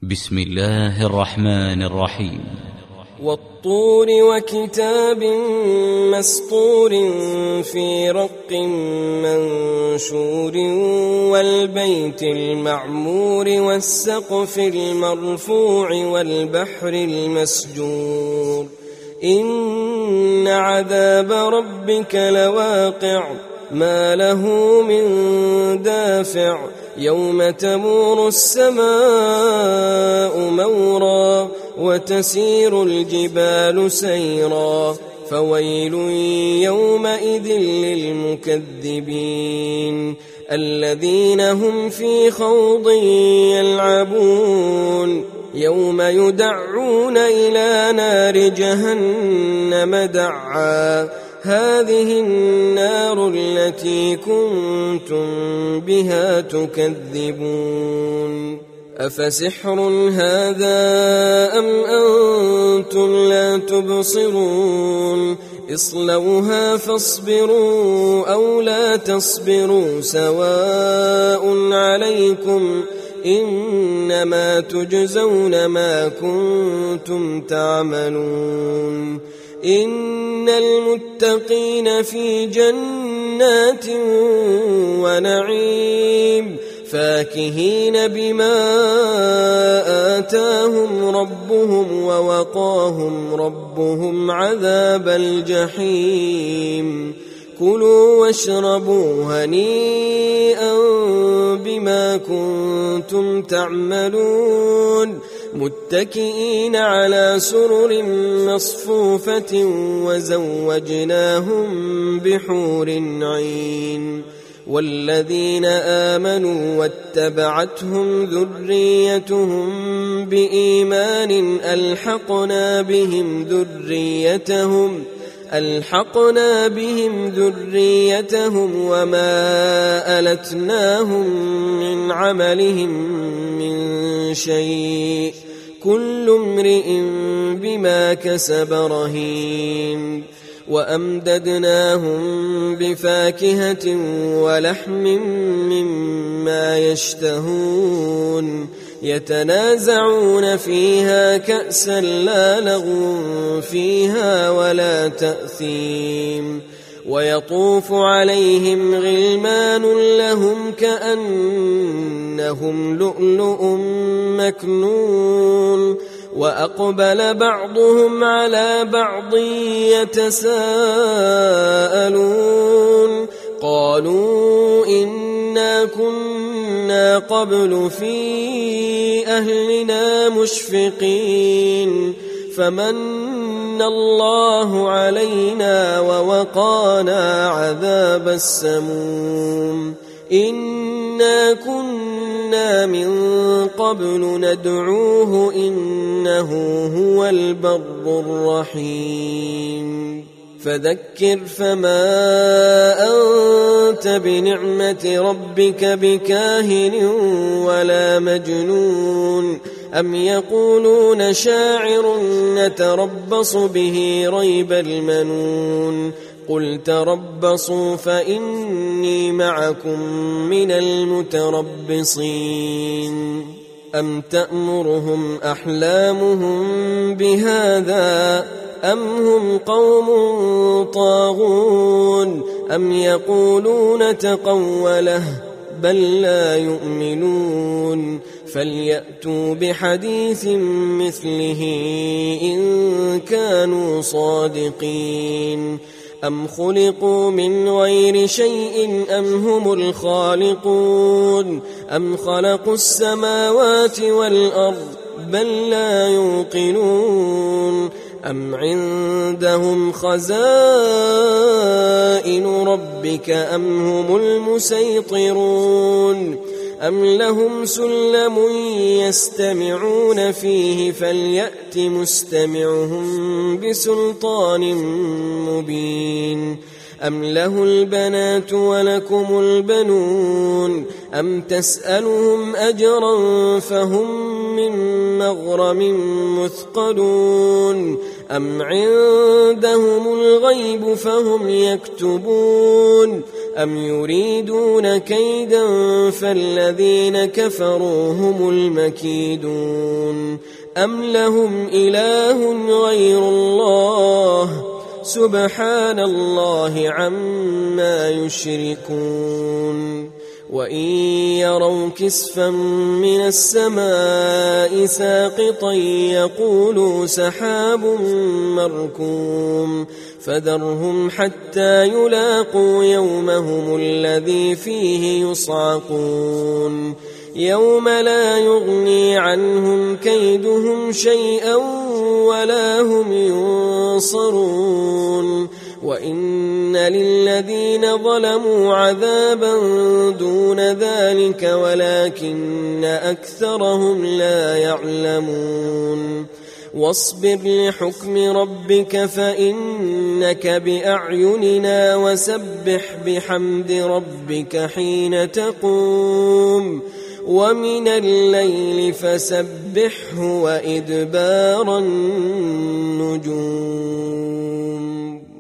بسم الله الرحمن الرحيم. والطور وكتاب مسطور في رق منشور والبيت المعمور والسقف المرفوع والبحر المسجور إن عذاب ربك لواقع ما له من دافع يوم تمور السماء مورا وتسير الجبال سيرا فويل يومئذ للمكذبين الذين هم في خوض يلعبون يوم يدعون إلى نار جهنم دعا هذه النار التي كنتم بها تكذبون أفسحر هذا أم أنتم لا تبصرون اصلوها فاصبروا أو لا تصبروا سواء عليكم إنما تجزون ما كنتم تعملون إن المتقين في جنات ونعيم فاكهين بما آتاهم ربهم ووقاهم ربهم عذاب الجحيم كلوا واشربوا هنيئا بما كنتم تعملون متكئين على سرر مصفوفة وزوجناهم بحور عين والذين آمنوا واتبعتهم ذريتهم بإيمان ألحقنا بهم ذريتهم وما ألتناهم من عملهم من شيء كل امرئ بما كسب رهين وأمددناهم بفاكهة ولحم مما يشتهون يتنازعون فيها كأسا لا لغو فيها ولا تأثيم ويطوف عليهم غلمان لهم كأنهم لؤلؤ مكنون وأقبل بعضهم على بعض يتساءلون قالوا إنا كنا قبل في أهلنا مشفقين فمن الله علينا ووقانا عذاب السموم إنا كنا من قبل ندعوه إنه هو البر الرحيم فذكر فما أنت بنعمة ربك بكاهن ولا مجنون أم يقولون شاعر نتربص به ريب المنون قل تربصوا فإني معكم من المتربصين أم تأمرهم أحلامهم بهذا أم هم قوم طاغون أم يقولون تقوله بل لا يؤمنون فليأتوا بحديث مثله إن كانوا صادقين أم خلقوا من غير شيء أم هم الخالقون أم خلقوا السماوات والأرض بل لا يوقنون أم عندهم خزائن ربك أم هم المسيطرون أم لهم سلم يستمعون فيه فليأت مستمعهم بسلطان مبين أم له البنات ولكم البنون أم تسألهم أجرا فهم من مغرم مثقلون أم عندهم الغيب فهم يكتبون أم يريدون كيدا فالذين كفروا هم المكيدون أم لهم إله غير الله سبحان الله عما يشركون وإن يروا كسفا من السماء ساقطا يقولوا سحاب مركوم فذرهم حتى يلاقوا يومهم الذي فيه يصعقون يوم لا يغني عنهم كيدهم شيئا ولا هم ينصرون وإن للذين ظلموا عذابا دون ذلك ولكن أكثرهم لا يعلمون واصبر لحكم ربك فإنك بأعيننا وسبح بحمد ربك حين تقوم ومن الليل فسبحه وإدبار النجوم